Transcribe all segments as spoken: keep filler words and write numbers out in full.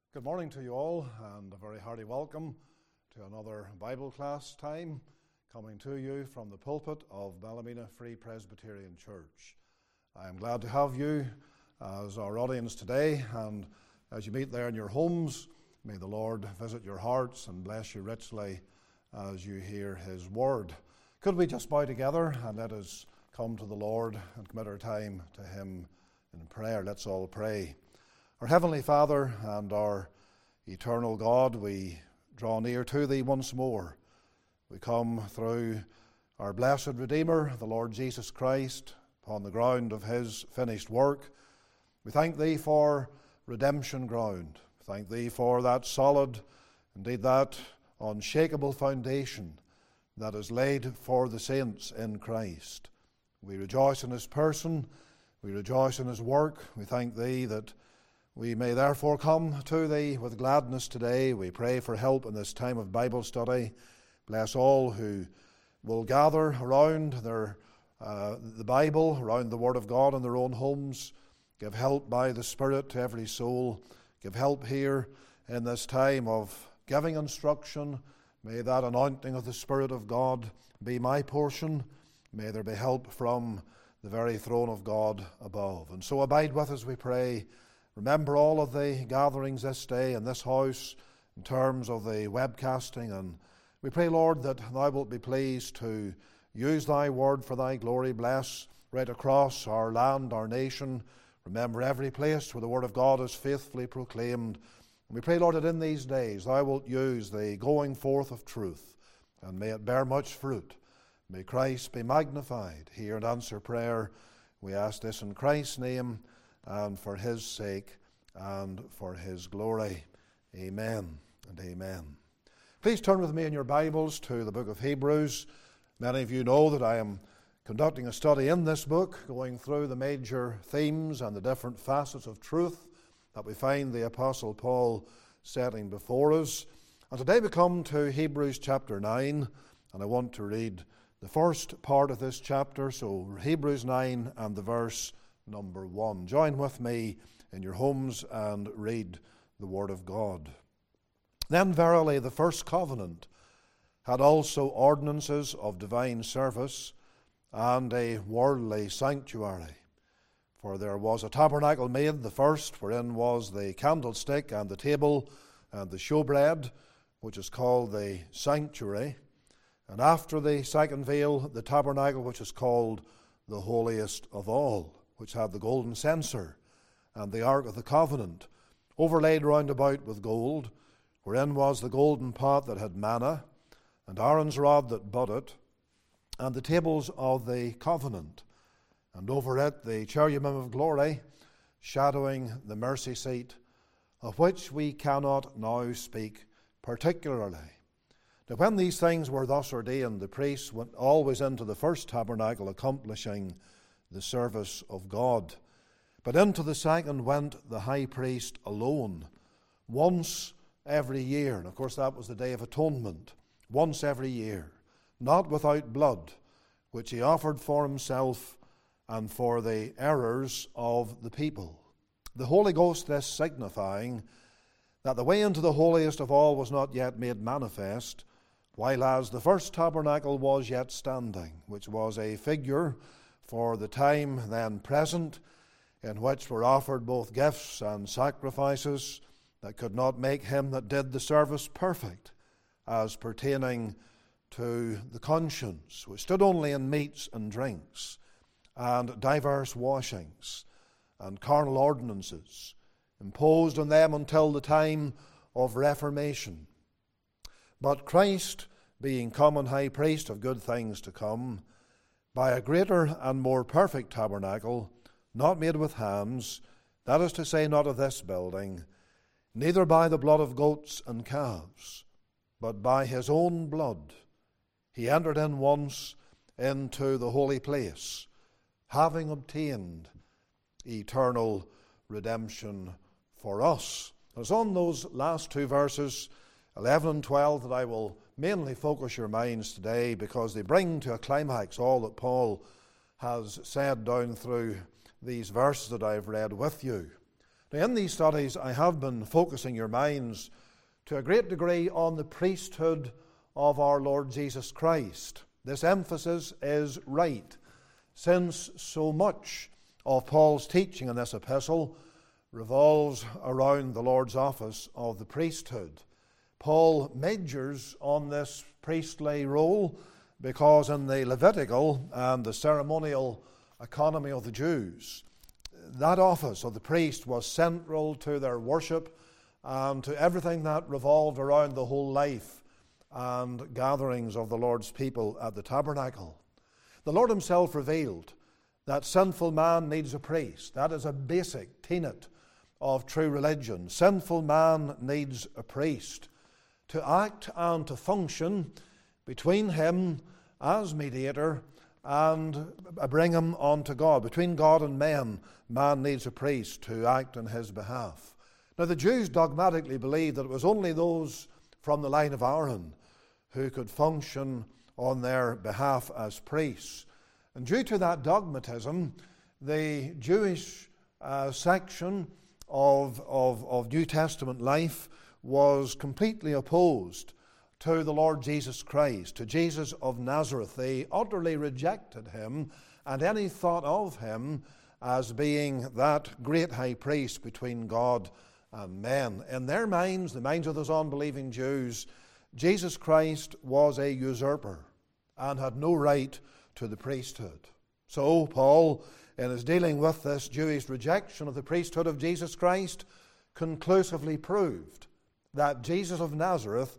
Good morning to you all, and a very hearty welcome to another Bible class time coming to you from the pulpit of Ballymena Free Presbyterian Church. I am glad to have you as our audience today, and as you meet there in your homes, may the Lord visit your hearts and bless you richly as you hear His word. Could we just bow together and let us come to the Lord and commit our time to Him in prayer? Let's all pray. Our Heavenly Father and our eternal God, we draw near to Thee once more. We come through our blessed Redeemer, the Lord Jesus Christ, upon the ground of His finished work. We thank Thee for redemption ground. Thank Thee for that solid, indeed that unshakable foundation that is laid for the saints in Christ. We rejoice in His person. We rejoice in His work. We thank Thee that we may therefore come to Thee with gladness today. We pray for help in this time of Bible study. Bless all who will gather around their, uh, the Bible, around the Word of God in their own homes. Give help by the Spirit to every soul. Give help here in this time of giving instruction. May that anointing of the Spirit of God be my portion. May there be help from the very throne of God above. And so abide with us, we pray. Remember all of the gatherings this day in this house in terms of the webcasting, and we pray, Lord, that Thou wilt be pleased to use Thy word for Thy glory. Bless right across our land, our nation. Remember every place where the word of God is faithfully proclaimed. And we pray, Lord, that in these days Thou wilt use the going forth of truth, and may it bear much fruit. May Christ be magnified. Hear and answer prayer. We ask this in Christ's name, and for His sake, and for His glory. Amen and amen. Please turn with me in your Bibles to the book of Hebrews. Many of you know that I am conducting a study in this book, going through the major themes and the different facets of truth that we find the Apostle Paul setting before us. And today we come to Hebrews chapter nine, and I want to read the first part of this chapter, so Hebrews nine and the verse number one. Join with me in your homes and read the Word of God. Then verily the first covenant had also ordinances of divine service and a worldly sanctuary. For there was a tabernacle made, the first, wherein was the candlestick and the table and the showbread, which is called the sanctuary. And after the second veil, the tabernacle which is called the holiest of all, which had the golden censer and the ark of the covenant, overlaid round about with gold, wherein was the golden pot that had manna, and Aaron's rod that budded, and the tables of the covenant, and over it the cherubim of glory, shadowing the mercy seat, of which we cannot now speak particularly. Now when these things were thus ordained, the priests went always into the first tabernacle, accomplishing the service of God. But into the second went the high priest alone, once every year. And of course that was the Day of Atonement, once every year, not without blood, which he offered for himself and for the errors of the people. The Holy Ghost this signifying that the way into the holiest of all was not yet made manifest, while as the first tabernacle was yet standing, which was a figure for the time then present, in which were offered both gifts and sacrifices that could not make him that did the service perfect, as pertaining to the conscience, which stood only in meats and drinks, and diverse washings, and carnal ordinances, imposed on them until the time of Reformation. But Christ, being common high priest of good things to come, by a greater and more perfect tabernacle, not made with hands, that is to say, not of this building, neither by the blood of goats and calves, but by his own blood, he entered in once into the holy place, having obtained eternal redemption for us. It's on those last two verses, eleven and twelve, that I will mainly focus your minds today, because they bring to a climax all that Paul has said down through these verses that I've read with you. Now, in these studies, I have been focusing your minds to a great degree on the priesthood of our Lord Jesus Christ. This emphasis is right, since so much of Paul's teaching in this epistle revolves around the Lord's office of the priesthood. Paul majors on this priestly role because in the Levitical and the ceremonial economy of the Jews, that office of the priest was central to their worship and to everything that revolved around the whole life and gatherings of the Lord's people at the tabernacle. The Lord himself revealed that sinful man needs a priest. That is a basic tenet of true religion. Sinful man needs a priest to act and to function between him as mediator and bring him unto God. Between God and men, man needs a priest to act on his behalf. Now, the Jews dogmatically believed that it was only those from the line of Aaron who could function on their behalf as priests. And due to that dogmatism, the Jewish uh, section of, of, of New Testament life was completely opposed to the Lord Jesus Christ, to Jesus of Nazareth. They utterly rejected him and any thought of him as being that great high priest between God and men. In their minds, the minds of those unbelieving Jews, Jesus Christ was a usurper and had no right to the priesthood. So Paul, in his dealing with this Jewish rejection of the priesthood of Jesus Christ, conclusively proved that Jesus of Nazareth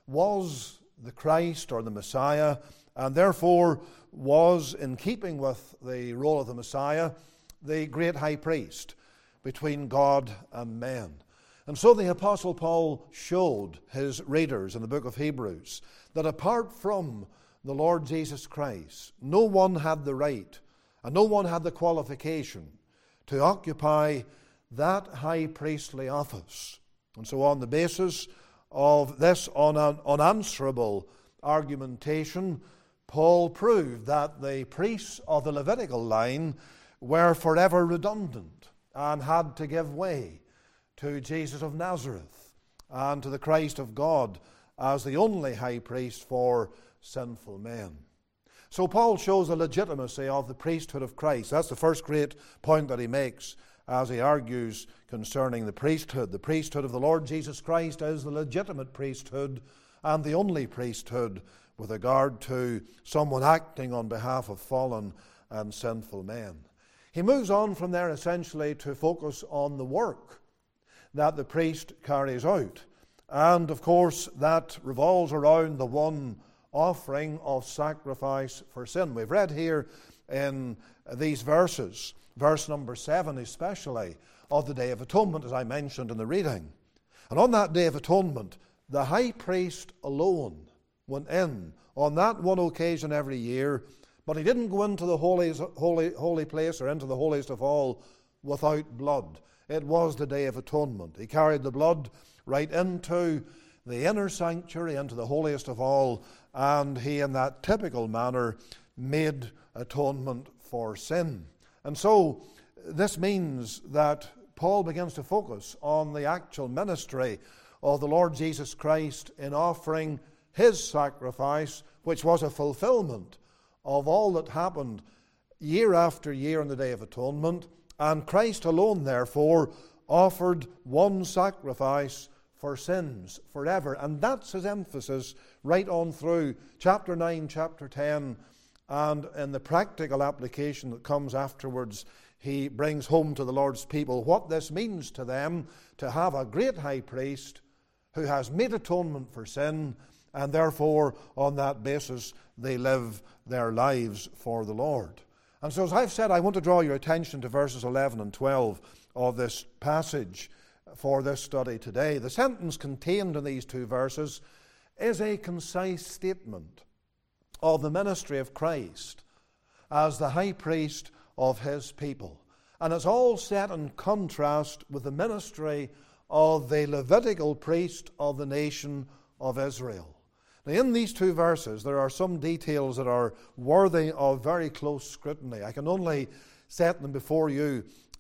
was the Christ or the Messiah, and therefore was, in keeping with the role of the Messiah, the great high priest between God and men. And so the Apostle Paul showed his readers in the book of Hebrews that apart from the Lord Jesus Christ, no one had the right and no one had the qualification to occupy that high priestly office. And so on the basis of this un- unanswerable argumentation, Paul proved that the priests of the Levitical line were forever redundant and had to give way to Jesus of Nazareth and to the Christ of God as the only high priest for sinful men. So Paul shows the legitimacy of the priesthood of Christ. That's the first great point that he makes as he argues concerning the priesthood. The priesthood of the Lord Jesus Christ is the legitimate priesthood and the only priesthood with regard to someone acting on behalf of fallen and sinful men. He moves on from there essentially to focus on the work that the priest carries out. And of course that revolves around the one offering of sacrifice for sin. We've read here in these verses, verse number seven especially, of the Day of Atonement, as I mentioned in the reading. And on that Day of Atonement, the high priest alone went in on that one occasion every year, but he didn't go into the holies, holy, holy place or into the holiest of all without blood. It was the Day of Atonement. He carried the blood right into the inner sanctuary, into the holiest of all, and he, in that typical manner, made atonement for sin. And so this means that Paul begins to focus on the actual ministry of the Lord Jesus Christ in offering his sacrifice, which was a fulfillment of all that happened year after year on the Day of Atonement. And Christ alone, therefore, offered one sacrifice for sins forever. And that's his emphasis right on through chapter nine, chapter ten, and in the practical application that comes afterwards, he brings home to the Lord's people what this means to them to have a great high priest who has made atonement for sin, and therefore on that basis they live their lives for the Lord. And so, as I've said, I want to draw your attention to verses eleven and twelve of this passage for this study today. The sentence contained in these two verses is a concise statement of the ministry of Christ as the high priest of his people. And it's all set in contrast with the ministry of the Levitical priest of the nation of Israel. Now, in these two verses, there are some details that are worthy of very close scrutiny. I can only set them before you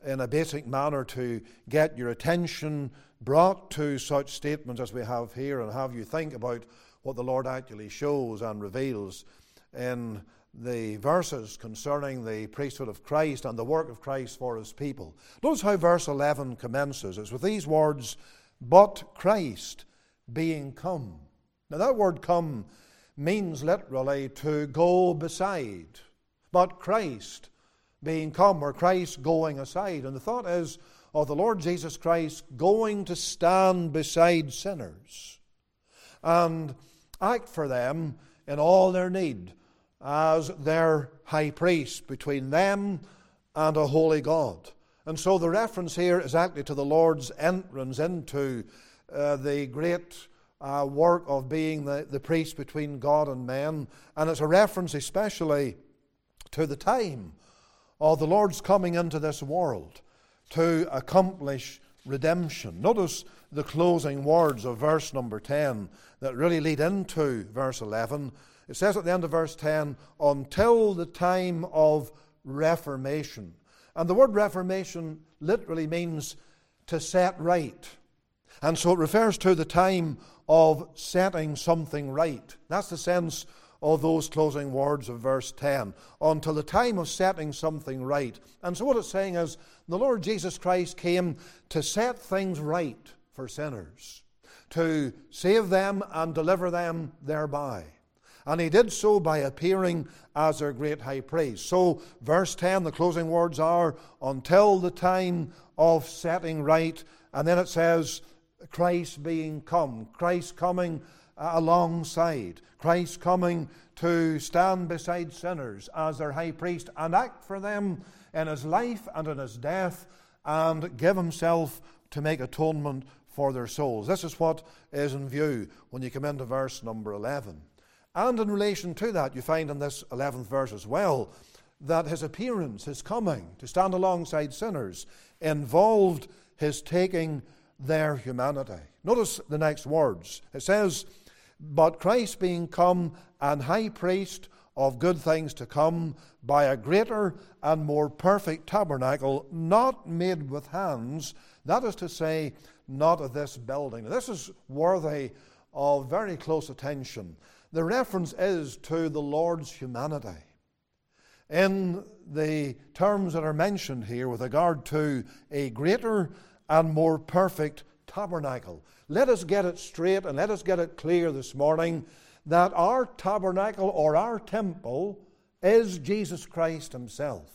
in a basic manner to get your attention brought to such statements as we have here and have you think about what the Lord actually shows and reveals in the verses concerning the priesthood of Christ and the work of Christ for his people. Notice how verse eleven commences. It's with these words, "But Christ being come." Now that word come means literally to go beside. But Christ being come, or Christ going aside. And the thought is of the Lord Jesus Christ going to stand beside sinners and act for them in all their need as their high priest between them and a holy God. And so the reference here is actually to the Lord's entrance into uh, the great uh, work of being the, the priest between God and men. And it's a reference especially to the time of the Lord's coming into this world to accomplish redemption. Notice the closing words of verse number ten that really lead into verse eleven. It says at the end of verse ten, "Until the time of reformation." And the word reformation literally means to set right. And so it refers to the time of setting something right. That's the sense of those closing words of verse ten. Until the time of setting something right. And so what it's saying is, the Lord Jesus Christ came to set things right for sinners, to save them and deliver them thereby. And he did so by appearing as their great high priest. So, verse ten, the closing words are, until the time of setting right. And then it says, Christ being come. Christ coming alongside. Christ coming to stand beside sinners as their high priest and act for them in his life and in his death and give himself to make atonement for their souls. This is what is in view when you come into verse number eleven. And in relation to that, you find in this eleventh verse as well that his appearance, his coming to stand alongside sinners, involved his taking their humanity. Notice the next words. It says, "But Christ being come and high priest of good things to come, by a greater and more perfect tabernacle, not made with hands," that is to say, not of this building. Now, this is worthy of very close attention. The reference is to the Lord's humanity. In the terms that are mentioned here with regard to a greater and more perfect tabernacle. Let us get it straight and let us get it clear this morning that our tabernacle or our temple is Jesus Christ himself.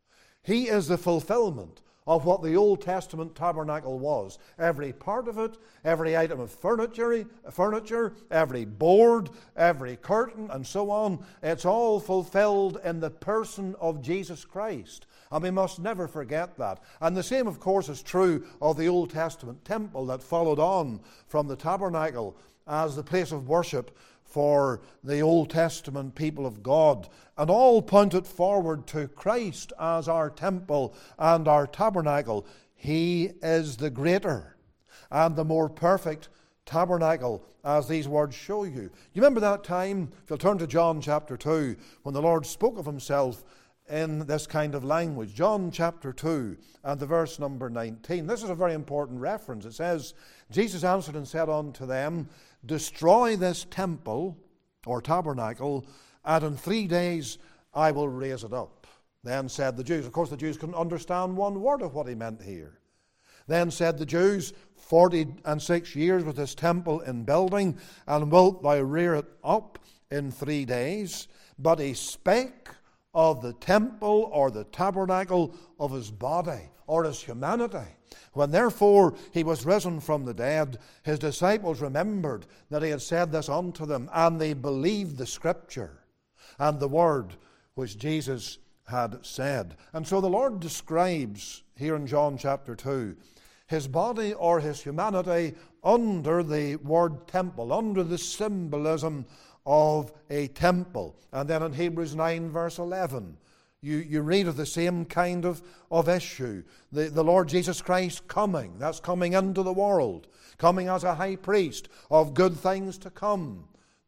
He is the fulfillment of what the Old Testament tabernacle was. Every part of it, every item of furniture, furniture, every board, every curtain, and so on, it's all fulfilled in the person of Jesus Christ. And we must never forget that. And the same, of course, is true of the Old Testament temple that followed on from the tabernacle as the place of worship for the Old Testament people of God. And all pointed forward to Christ as our temple and our tabernacle. He is the greater and the more perfect tabernacle, as these words show you. You remember that time, if you'll turn to John chapter two, when the Lord spoke of himself in this kind of language. John chapter two and the verse number nineteen. This is a very important reference. It says, "Jesus answered and said unto them, Destroy this temple or tabernacle, and in three days I will raise it up. Then said the Jews," of course the Jews couldn't understand one word of what he meant here. "Then said the Jews, Forty and six years was this temple in building, and wilt thou rear it up in three days? But he spake of the temple or the tabernacle of his body or his humanity. When therefore he was risen from the dead, his disciples remembered that he had said this unto them, and they believed the scripture and the word which Jesus had said." And so the Lord describes here in John chapter two his body or his humanity under the word temple, under the symbolism of a temple. And then in Hebrews nine verse eleven, you, you read of the same kind of, of issue. The, the Lord Jesus Christ coming, that's coming into the world, coming as a high priest of good things to come,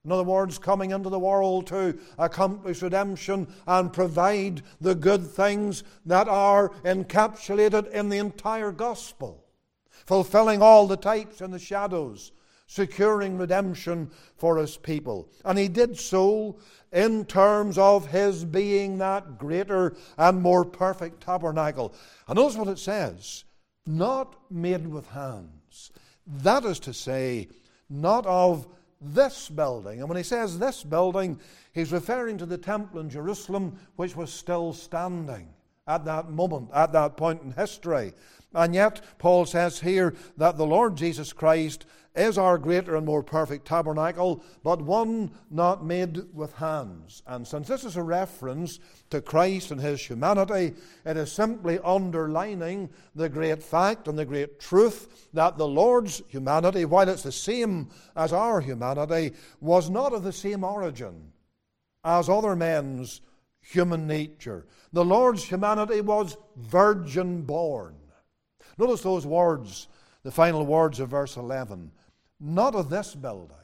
In other words, coming into the world to accomplish redemption and provide the good things that are encapsulated in the entire gospel, fulfilling all the types and the shadows, securing redemption for his people. And he did so in terms of his being that greater and more perfect tabernacle. And notice what it says, not made with hands. That is to say, not of this building. And when he says this building, he's referring to the temple in Jerusalem, which was still standing at that moment, at that point in history. And yet, Paul says here that the Lord Jesus Christ is our greater and more perfect tabernacle, but one not made with hands. And since this is a reference to Christ and his humanity, it is simply underlining the great fact and the great truth that the Lord's humanity, while it's the same as our humanity, was not of the same origin as other men's human nature. The Lord's humanity was virgin born. Notice those words, the final words of verse eleven. Not of this building.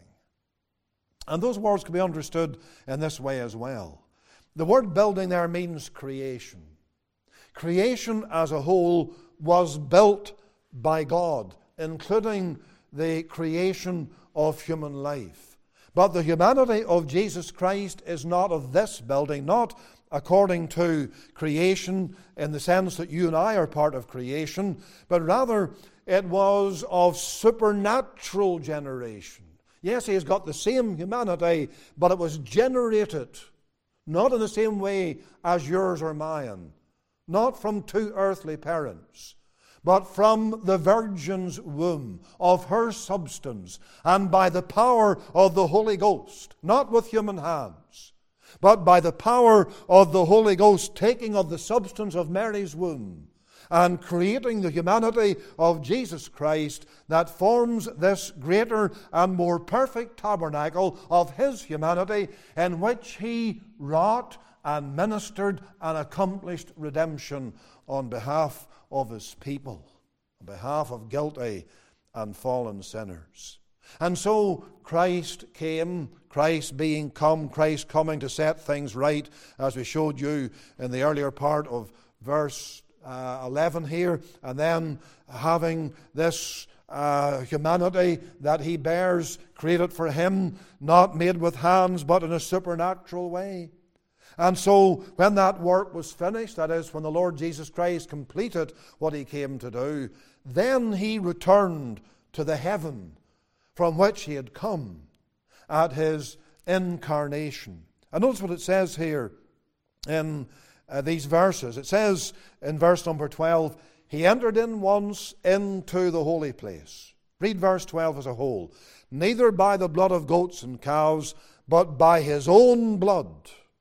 And those words can be understood in this way as well. The word building there means creation. Creation as a whole was built by God, including the creation of human life. But the humanity of Jesus Christ is not of this building, not according to creation in the sense that you and I are part of creation, but rather it was of supernatural generation. Yes, he has got the same humanity, but it was generated not in the same way as yours or mine, not from two earthly parents, but from the Virgin's womb, of her substance, and by the power of the Holy Ghost, not with human hands, but by the power of the Holy Ghost taking of the substance of Mary's womb and creating the humanity of Jesus Christ that forms this greater and more perfect tabernacle of his humanity in which he wrought and ministered and accomplished redemption on behalf of his people, on behalf of guilty and fallen sinners. And so Christ came, Christ being come, Christ coming to set things right, as we showed you in the earlier part of verse uh, eleven here, and then having this uh, humanity that he bears, created for him, not made with hands, but in a supernatural way. And so when that work was finished, that is, when the Lord Jesus Christ completed what he came to do, then he returned to the heaven from which he had come at his incarnation. And notice what it says here in uh, these verses. It says in verse number twelve, he entered in once into the holy place. Read verse twelve as a whole. Neither by the blood of goats and cows, but by his own blood.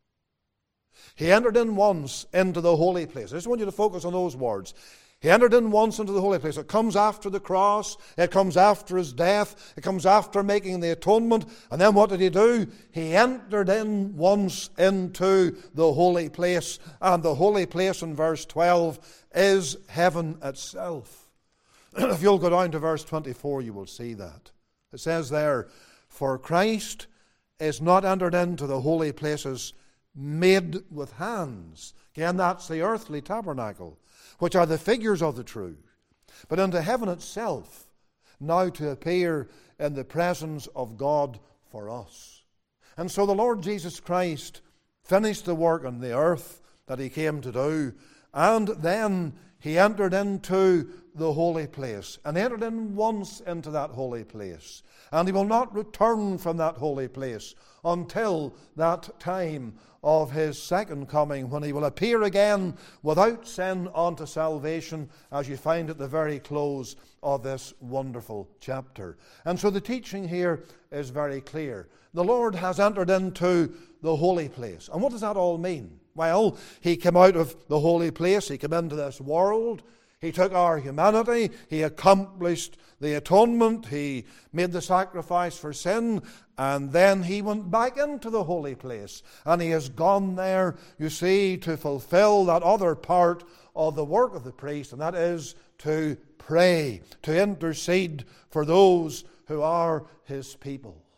He entered in once into the holy place. I just want you to focus on those words. He entered in once into the holy place. It comes after the cross. It comes after his death. It comes after making the atonement. And then what did he do? He entered in once into the holy place. And the holy place in verse twelve is heaven itself. If you'll go down to verse twenty-four, you will see that. It says there, for Christ is not entered into the holy places made with hands. Again, that's the earthly tabernacle, which are the figures of the true, but into heaven itself, now to appear in the presence of God for us. And so the Lord Jesus Christ finished the work on the earth that he came to do, and then he entered into the holy place, and entered in once into that holy place. And he will not return from that holy place until that time of his second coming, when he will appear again without sin unto salvation, as you find at the very close of this wonderful chapter. And so the teaching here is very clear. The Lord has entered into the holy place. And what does that all mean? Well, he came out of the holy place, he came into this world, he took our humanity, he accomplished the atonement, he made the sacrifice for sin, and then he went back into the holy place. And he has gone there, you see, to fulfill that other part of the work of the priest, and that is to pray, to intercede for those who are his people.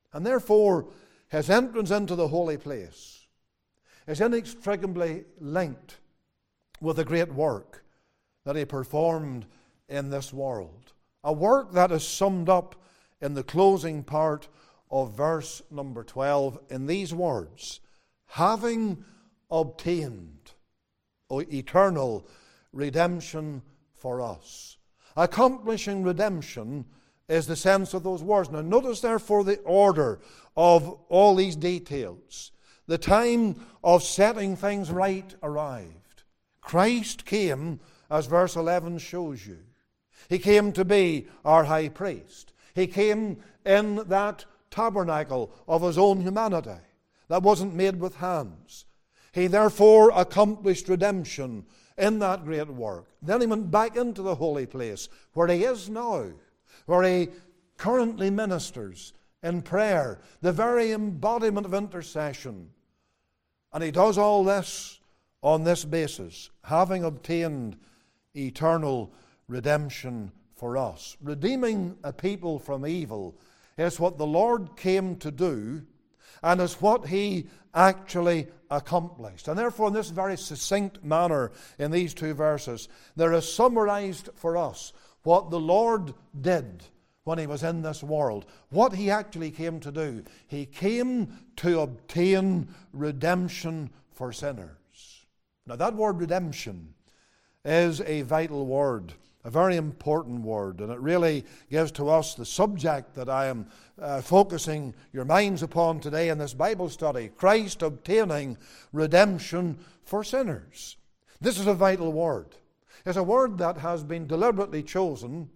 And therefore, his entrance into the holy place is inextricably linked with the great work that he performed in this world. A work that is summed up in the closing part of verse number twelve in these words: having obtained eternal redemption for us. Accomplishing redemption is the sense of those words. Now notice therefore the order of all these details. The time of setting things right arrived. Christ came, as verse eleven shows you. He came to be our high priest. He came in that tabernacle of his own humanity that wasn't made with hands. He therefore accomplished redemption in that great work. Then he went back into the holy place where he is now, where he currently ministers in prayer, the very embodiment of intercession. And he does all this on this basis, having obtained eternal redemption for us. Redeeming a people from evil is what the Lord came to do, and is what he actually accomplished. And therefore, in this very succinct manner, in these two verses, there is summarized for us what the Lord did when he was in this world, what he actually came to do. He came to obtain redemption for sinners. Now, that word redemption is a vital word, a very important word, and it really gives to us the subject that I am uh, focusing your minds upon today in this Bible study: Christ obtaining redemption for sinners. This is a vital word. It's a word that has been deliberately chosen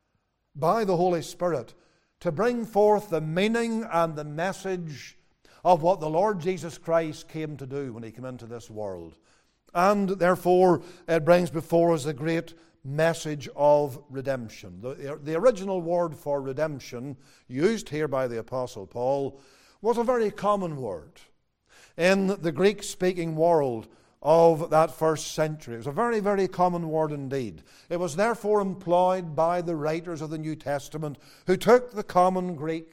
by the Holy Spirit to bring forth the meaning and the message of what the Lord Jesus Christ came to do when he came into this world. And therefore, it brings before us the great message of redemption. The, the original word for redemption, used here by the Apostle Paul, was a very common word in the Greek-speaking world of that first century. It was a very, very common word indeed. It was therefore employed by the writers of the New Testament, who took the common Greek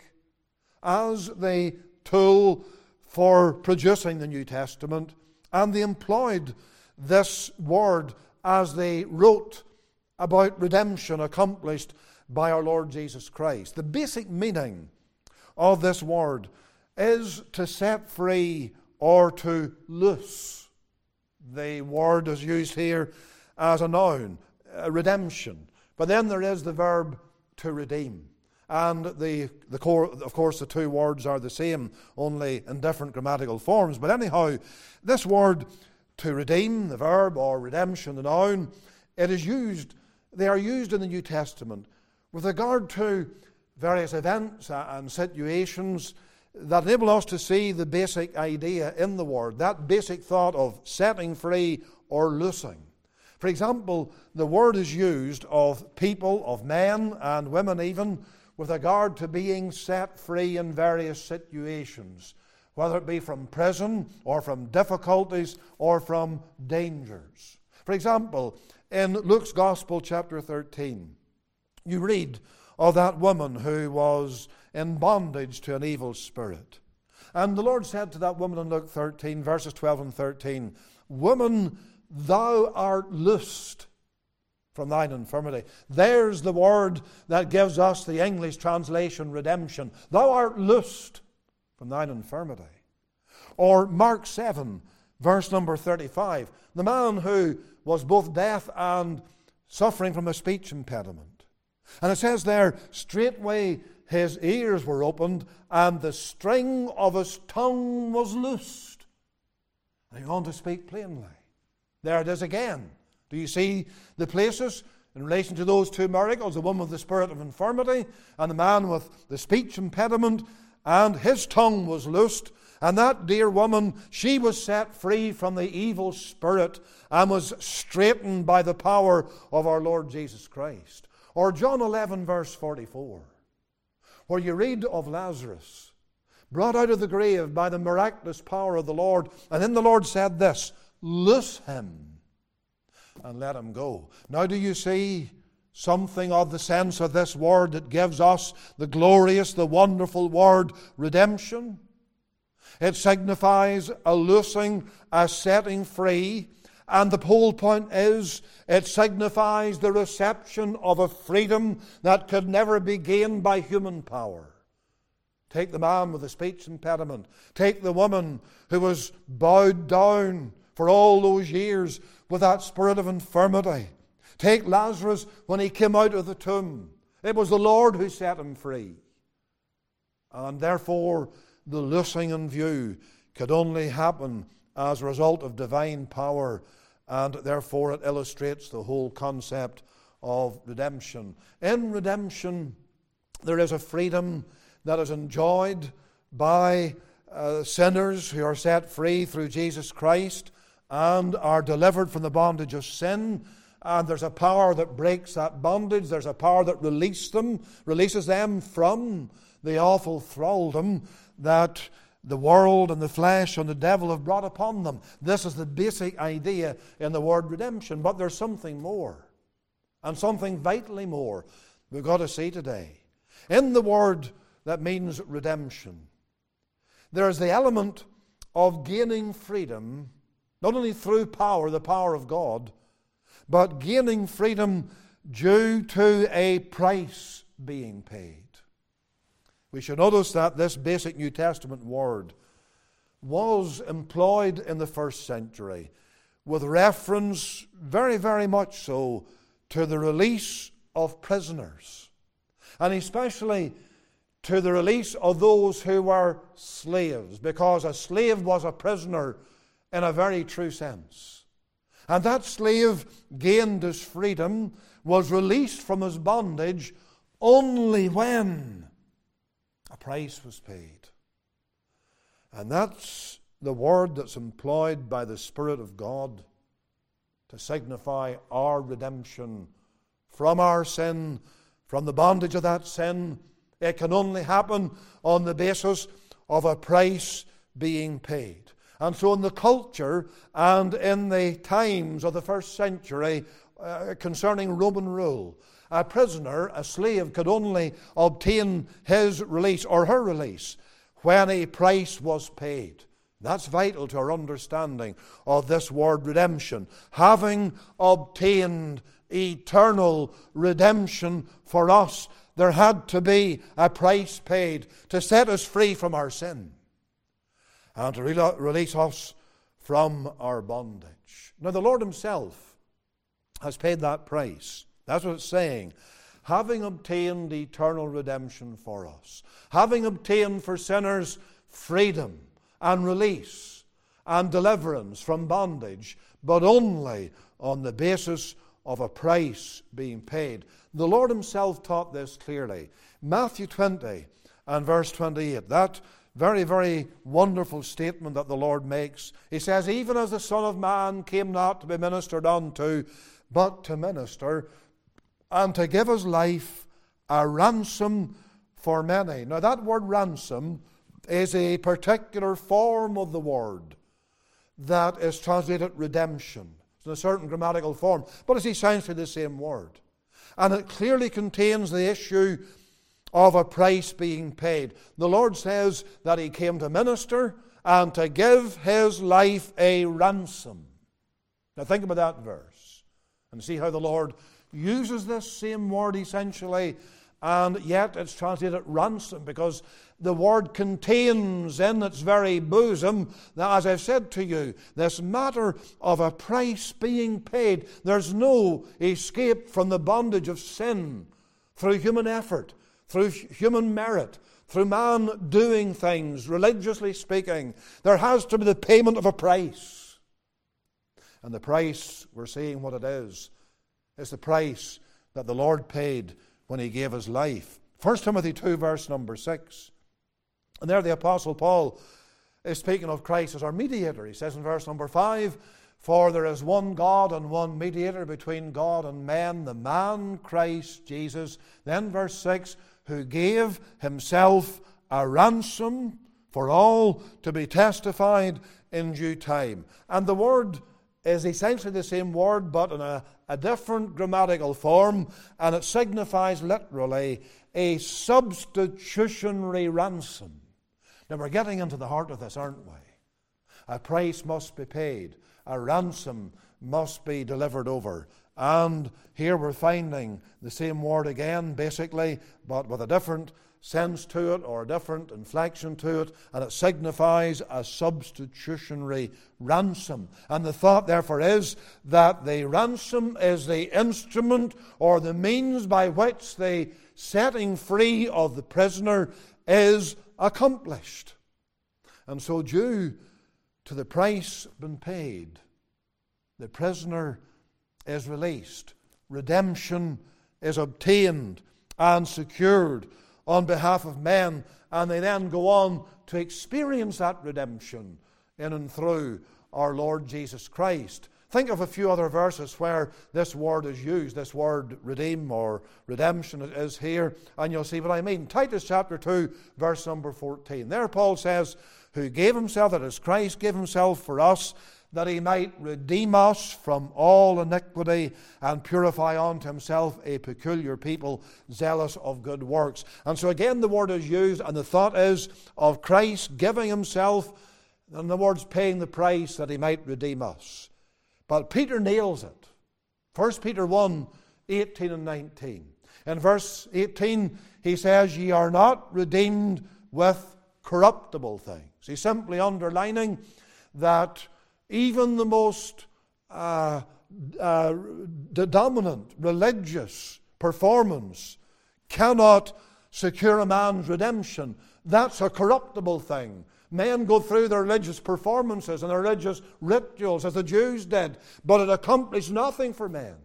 as the tool for producing the New Testament, and they employed this word as they wrote about redemption accomplished by our Lord Jesus Christ. The basic meaning of this word is to set free or to loose. The word is used here as a noun, uh, redemption. But then there is the verb to redeem. And the, the core, of course, the two words are the same, only in different grammatical forms. But anyhow, this word to redeem, the verb, or redemption, the noun, it is used, they are used in the New Testament with regard to various events and situations that enable us to see the basic idea in the word, that basic thought of setting free or loosing. For example, the word is used of people, of men and women even, with regard to being set free in various situations, whether it be from prison or from difficulties or from dangers. For example, in Luke's Gospel, chapter thirteen, you read of that woman who was in bondage to an evil spirit. And the Lord said to that woman in Luke thirteen, verses twelve and thirteen, "Woman, thou art loosed from thine infirmity." There's the word that gives us the English translation, redemption. Thou art loosed from thine infirmity. Or Mark seven, verse number thirty-five, the man who was both deaf and suffering from a speech impediment. And it says there, straightway his ears were opened and the string of his tongue was loosed. And he went on to speak plainly. There it is again. Do you see the places in relation to those two miracles, the one with the spirit of infirmity and the man with the speech impediment? And his tongue was loosed, and that dear woman, she was set free from the evil spirit and was straightened by the power of our Lord Jesus Christ. Or John eleven, verse forty-four, where you read of Lazarus, brought out of the grave by the miraculous power of the Lord, and then the Lord said this, "Loose him and let him go." Now do you see something of the sense of this word that gives us the glorious, the wonderful word redemption. It signifies a loosing, a setting free, and the whole point is it signifies the reception of a freedom that could never be gained by human power. Take the man with the speech impediment. Take the woman who was bowed down for all those years with that spirit of infirmity. Take Lazarus when he came out of the tomb. It was the Lord who set him free. And therefore, the loosing in view could only happen as a result of divine power, and therefore it illustrates the whole concept of redemption. In redemption, there is a freedom that is enjoyed by uh, sinners who are set free through Jesus Christ and are delivered from the bondage of sin. And there's a power that breaks that bondage. There's a power that releases them, releases them from the awful thraldom that the world and the flesh and the devil have brought upon them. This is the basic idea in the word redemption. But there's something more, and something vitally more we've got to see today. In the word that means redemption, there's the element of gaining freedom, not only through power, the power of God, but gaining freedom due to a price being paid. We should notice that this basic New Testament word was employed in the first century with reference, very, very much so, to the release of prisoners, and especially to the release of those who were slaves, because a slave was a prisoner in a very true sense. And that slave gained his freedom, was released from his bondage only when a price was paid. And that's the word that's employed by the Spirit of God to signify our redemption from our sin, from the bondage of that sin. It can only happen on the basis of a price being paid. And so in the culture and in the times of the first century uh, concerning Roman rule, a prisoner, a slave, could only obtain his release or her release when a price was paid. That's vital to our understanding of this word redemption. Having obtained eternal redemption for us, there had to be a price paid to set us free from our sin and to re- release us from our bondage. Now, the Lord Himself has paid that price. That's what it's saying. Having obtained eternal redemption for us, having obtained for sinners freedom and release and deliverance from bondage, but only on the basis of a price being paid. The Lord Himself taught this clearly. Matthew twenty and verse twenty-eight, that very, very wonderful statement that the Lord makes. He says, even as the Son of Man came not to be ministered unto, but to minister, and to give His life a ransom for many. Now that word ransom is a particular form of the word that is translated redemption. It's in a certain grammatical form, but it's essentially the same word. And it clearly contains the issue of a price being paid. The Lord says that He came to minister and to give His life a ransom. Now think about that verse and see how the Lord uses this same word essentially, and yet it's translated ransom, because the word contains in its very bosom, that, as I've said to you, this matter of a price being paid. There's no escape from the bondage of sin through human effort, through human merit, through man doing things, religiously speaking. There has to be the payment of a price. And the price, we're seeing what it is, is the price that the Lord paid when He gave His life. First Timothy two, verse number six. And there the Apostle Paul is speaking of Christ as our mediator. He says in verse number five, for there is one God and one mediator between God and men, the man Christ Jesus. Then verse six, who gave Himself a ransom for all to be testified in due time. And the word is essentially the same word but in a, a different grammatical form, and it signifies literally a substitutionary ransom. Now we're getting into the heart of this, aren't we? A price must be paid. A ransom must be delivered over. And here we're finding the same word again, basically, but with a different sense to it or a different inflection to it, and it signifies a substitutionary ransom. And the thought, therefore, is that the ransom is the instrument or the means by which the setting free of the prisoner is accomplished. And so, due to the price been paid, the prisoner is released. Redemption is obtained and secured on behalf of men, and they then go on to experience that redemption in and through our Lord Jesus Christ. Think of a few other verses where this word is used, this word redeem or redemption is here, and you'll see what I mean. Titus chapter two, verse number fourteen. There Paul says, who gave himself, that is Christ gave himself for us, that he might redeem us from all iniquity and purify unto himself a peculiar people, zealous of good works. And so again the word is used, and the thought is of Christ giving himself, and the word's paying the price that he might redeem us. But Peter nails it. First Peter one, eighteen and nineteen. In verse eighteen he says, ye are not redeemed with corruptible things. He's simply underlining that even the most uh, uh, dominant religious performance cannot secure a man's redemption. That's a corruptible thing. Men go through their religious performances and their religious rituals as the Jews did, but it accomplished nothing for men.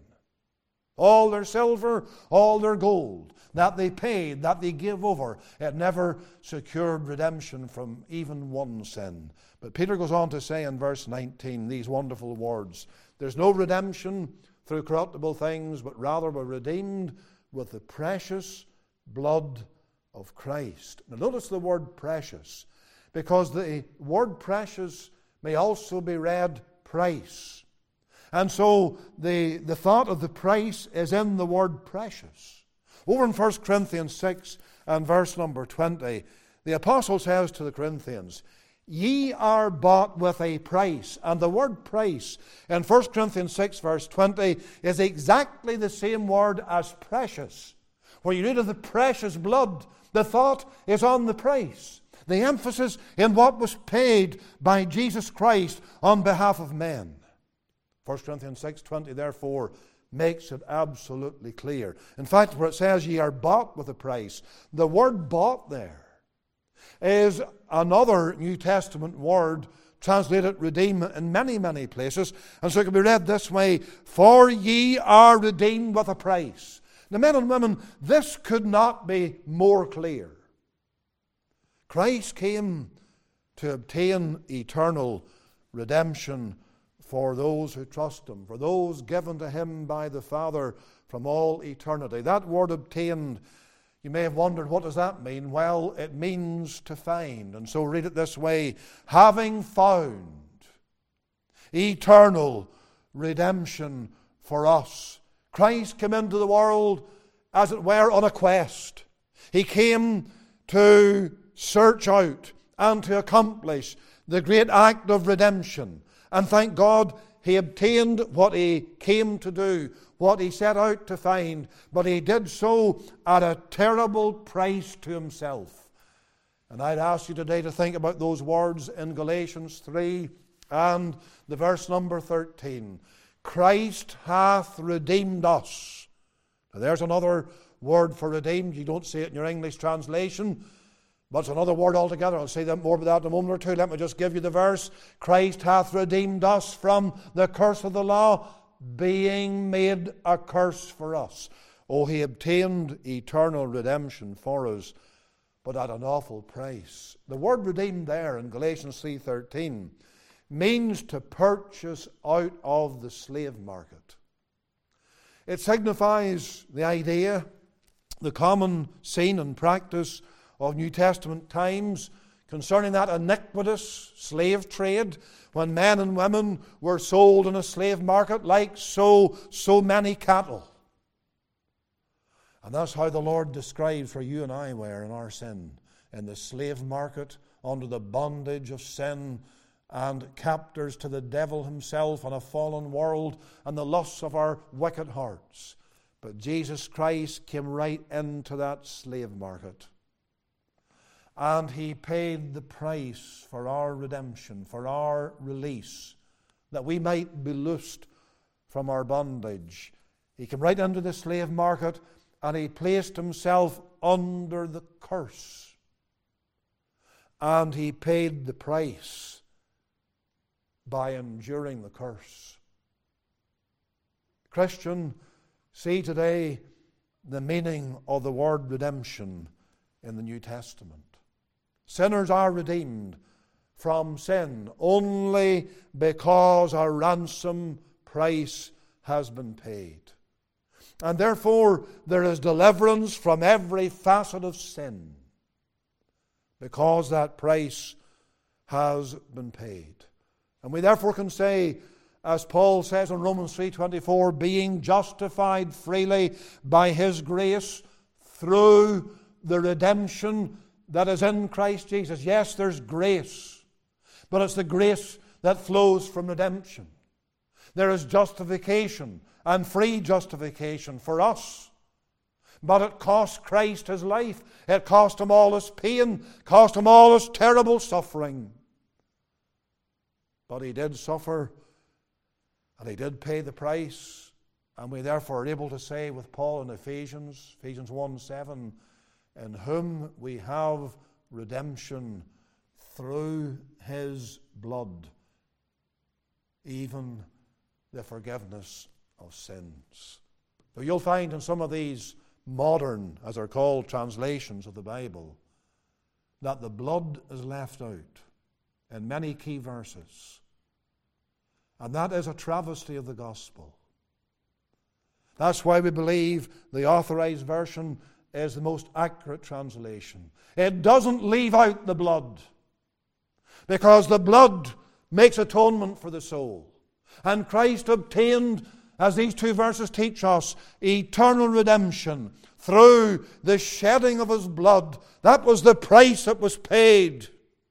All their silver, all their gold that they paid, that they gave over, it never secured redemption from even one sin. But Peter goes on to say in verse nineteen these wonderful words. There's no redemption through corruptible things, but rather we're redeemed with the precious blood of Christ. Now notice the word precious, because the word precious may also be read price. And so the, the thought of the price is in the word precious. Over in First Corinthians six and verse number twenty, the apostle says to the Corinthians, ye are bought with a price. And the word price in First Corinthians six verse twenty is exactly the same word as precious. Where you read of the precious blood, the thought is on the price. The emphasis in what was paid by Jesus Christ on behalf of men. First Corinthians six twenty, therefore, makes it absolutely clear. In fact, where it says ye are bought with a price, the word bought there is another New Testament word translated redeem in many, many places. And so it can be read this way, for ye are redeemed with a price. Now, men and women, this could not be more clear. Christ came to obtain eternal redemption for those who trust him, for those given to him by the Father from all eternity. That word obtained, you may have wondered, what does that mean? Well, it means to find. And so read it this way, having found eternal redemption for us. Christ came into the world, as it were, on a quest. He came to search out and to accomplish the great act of redemption. And thank God he obtained what he came to do, what he set out to find, but he did so at a terrible price to himself. And I'd ask you today to think about those words in Galatians three and the verse number thirteen. Christ hath redeemed us. Now there's another word for redeemed. You don't see it in your English translation, but it's another word altogether. I'll say that more about that in a moment or two. Let me just give you the verse. Christ hath redeemed us from the curse of the law, being made a curse for us. Oh, he obtained eternal redemption for us, but at an awful price. The word redeemed there in Galatians three thirteen means to purchase out of the slave market. It signifies the idea, the common scene and practice of New Testament times concerning that iniquitous slave trade, when men and women were sold in a slave market like so, so many cattle. And that's how the Lord describes where you and I were in our sin, in the slave market, under the bondage of sin, and captors to the devil himself and a fallen world and the lusts of our wicked hearts. But Jesus Christ came right into that slave market. And He paid the price for our redemption, for our release, that we might be loosed from our bondage. He came right into the slave market and He placed Himself under the curse. And He paid the price by enduring the curse. Christian, see today the meaning of the word redemption in the New Testament. Sinners are redeemed from sin only because a ransom price has been paid. And therefore there is deliverance from every facet of sin because that price has been paid. And we therefore can say, as Paul says in Romans three twenty-four, being justified freely by His grace through the redemption that is in Christ Jesus. Yes, there's grace, but it's the grace that flows from redemption. There is justification and free justification for us. But it cost Christ His life. It cost Him all His pain, cost Him all His terrible suffering. But He did suffer, and He did pay the price. And we therefore are able to say with Paul in Ephesians, Ephesians one seven, in whom we have redemption through His blood, even the forgiveness of sins. But you'll find in some of these modern, as they're called, translations of the Bible, that the blood is left out in many key verses. And that is a travesty of the gospel. That's why we believe the Authorized Version is the most accurate translation. It doesn't leave out the blood, because the blood makes atonement for the soul. And Christ obtained, as these two verses teach us, eternal redemption through the shedding of His blood. That was the price that was paid.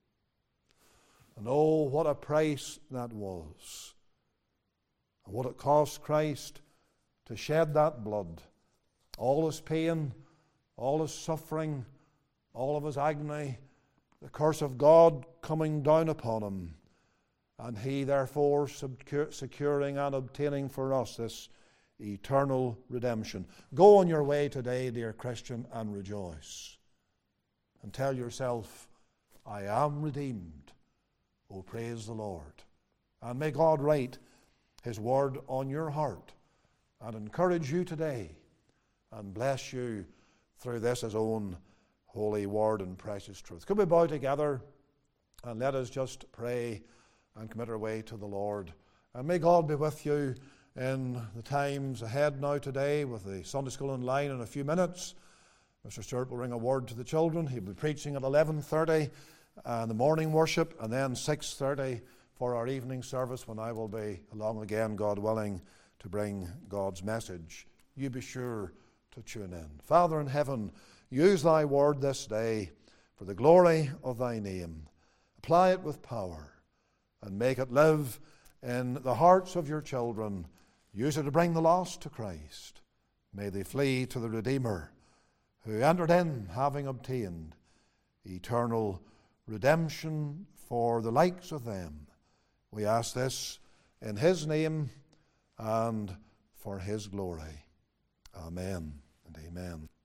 And oh, what a price that was. And what it cost Christ to shed that blood. All His pain, all His suffering, all of His agony, the curse of God coming down upon Him, and He therefore securing and obtaining for us this eternal redemption. Go on your way today, dear Christian, and rejoice. And tell yourself, I am redeemed. Oh, praise the Lord. And may God write His word on your heart and encourage you today and bless you through this His own holy word and precious truth. Could we bow together and let us just pray and commit our way to the Lord. And may God be with you in the times ahead now today with the Sunday School online in a few minutes. Mister Stewart will bring a word to the children. He'll be preaching at eleven thirty and the morning worship, and then six thirty for our evening service, when I will be along again, God willing, to bring God's message. You be sure to tune in. Father in heaven, use Thy word this day for the glory of Thy name. Apply it with power and make it live in the hearts of your children. Use it to bring the lost to Christ. May they flee to the Redeemer, who entered in, having obtained eternal redemption for the likes of them. We ask this in His name and for His glory. Amen and amen.